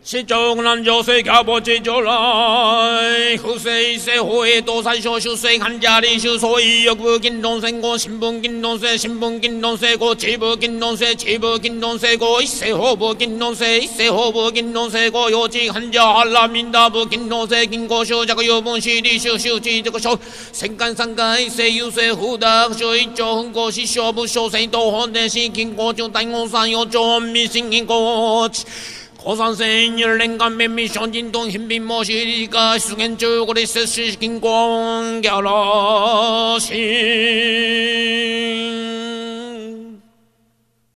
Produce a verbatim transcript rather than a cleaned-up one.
市長南上水キャボチ上来不正社会多三小修水看家里修所以欲部金龍戦後新聞金龍性新聞金龍性後地部金龍性地部金龍性後一世法部金龍性一世法部金龍性後幼稚看家한라民大部金龍性金庫修着有分子理修修知这个修戦艦三回一世優勢不達修一丁分後死傷不修正東本電子金庫中大王三陽長民新銀行高山線二連間面密上進東貧民模式理解出現中国的摂取金光ギャラシー